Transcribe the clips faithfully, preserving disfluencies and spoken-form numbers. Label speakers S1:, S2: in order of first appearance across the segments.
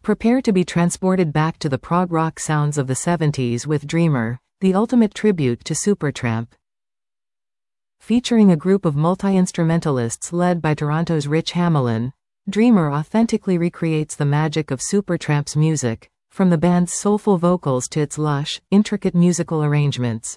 S1: Prepare to be transported back to the prog rock sounds of the seventies with Dreamer, the ultimate tribute to Supertramp. Featuring a group of multi-instrumentalists led by Toronto's Rich Hamelin, Dreamer authentically recreates the magic of Supertramp's music, from the band's soulful vocals to its lush, intricate musical arrangements.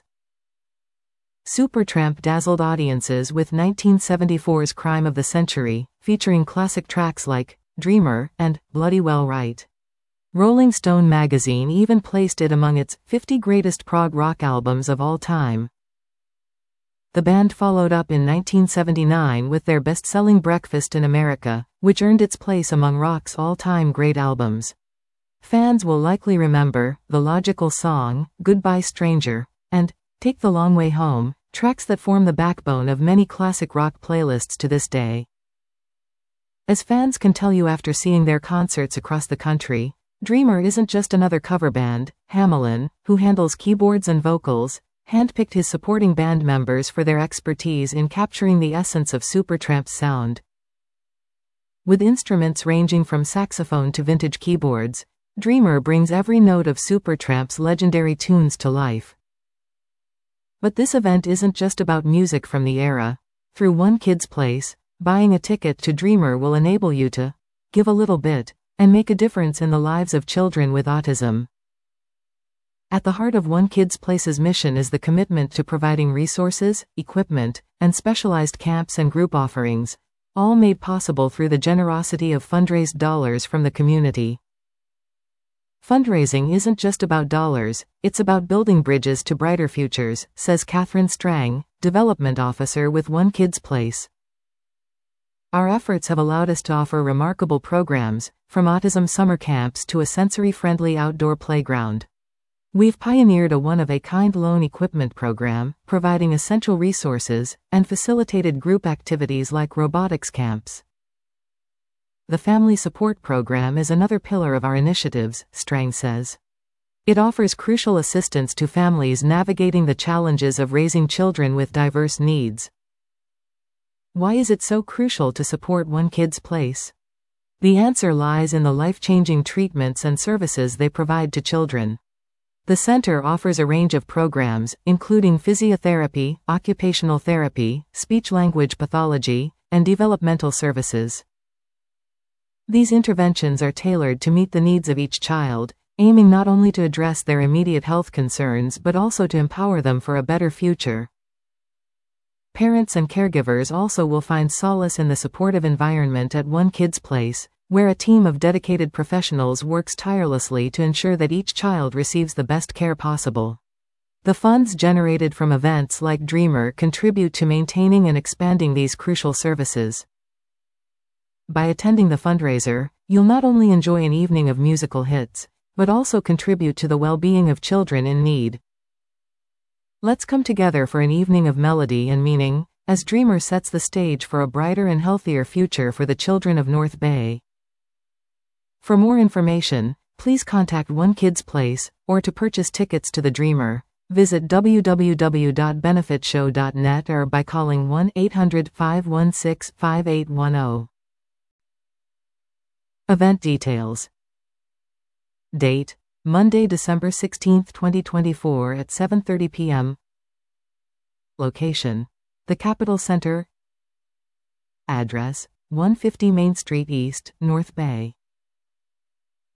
S1: Supertramp dazzled audiences with nineteen seventy-four's Crime of the Century, featuring classic tracks like Dreamer and Bloody Well Right. Rolling Stone magazine even placed it among its fifty greatest prog rock albums of all time. The band followed up in nineteen seventy-nine with their best-selling Breakfast in America, which earned its place among rock's all-time great albums. Fans will likely remember The Logical Song, Goodbye Stranger, and Take the Long Way Home, tracks that form the backbone of many classic rock playlists to this day. As fans can tell you after seeing their concerts across the country, Dreamer isn't just another cover band. Hamelin, who handles keyboards and vocals, handpicked his supporting band members for their expertise in capturing the essence of Supertramp's sound. With instruments ranging from saxophone to vintage keyboards, Dreamer brings every note of Supertramp's legendary tunes to life. But this event isn't just about music from the era. Through One Kid's Place, buying a ticket to Dreamer will enable you to give a little bit and make a difference in the lives of children with autism. At the heart of One Kid's Place's mission is the commitment to providing resources, equipment, and specialized camps and group offerings, all made possible through the generosity of fundraised dollars from the community. Fundraising isn't just about dollars, it's about building bridges to brighter futures, says Catherine Strang, Development Officer with One Kid's Place. Our efforts have allowed us to offer remarkable programs, from autism summer camps to a sensory-friendly outdoor playground. We've pioneered a one-of-a-kind loan equipment program, providing essential resources, and facilitated group activities like robotics camps. The Family Support Program is another pillar of our initiatives, Strang says. It offers crucial assistance to families navigating the challenges of raising children with diverse needs. Why is it so crucial to support One Kid's Place? The answer lies in the life-changing treatments and services they provide to children. The center offers a range of programs, including physiotherapy, occupational therapy, speech-language pathology, and developmental services. These interventions are tailored to meet the needs of each child, aiming not only to address their immediate health concerns but also to empower them for a better future. Parents and caregivers also will find solace in the supportive environment at One Kid's Place, where a team of dedicated professionals works tirelessly to ensure that each child receives the best care possible. The funds generated from events like Dreamer contribute to maintaining and expanding these crucial services. By attending the fundraiser, you'll not only enjoy an evening of musical hits, but also contribute to the well-being of children in need. Let's come together for an evening of melody and meaning, as Dreamer sets the stage for a brighter and healthier future for the children of North Bay. For more information, please contact One Kid's Place, or to purchase tickets to the Dreamer, visit w w w dot benefit show dot net or by calling one eight hundred, five one six, five eight one zero. Event details. Date: Monday, December sixteenth, twenty twenty-four at seven thirty p m Location: The Capitol Center. Address: one fifty Main Street East, North Bay.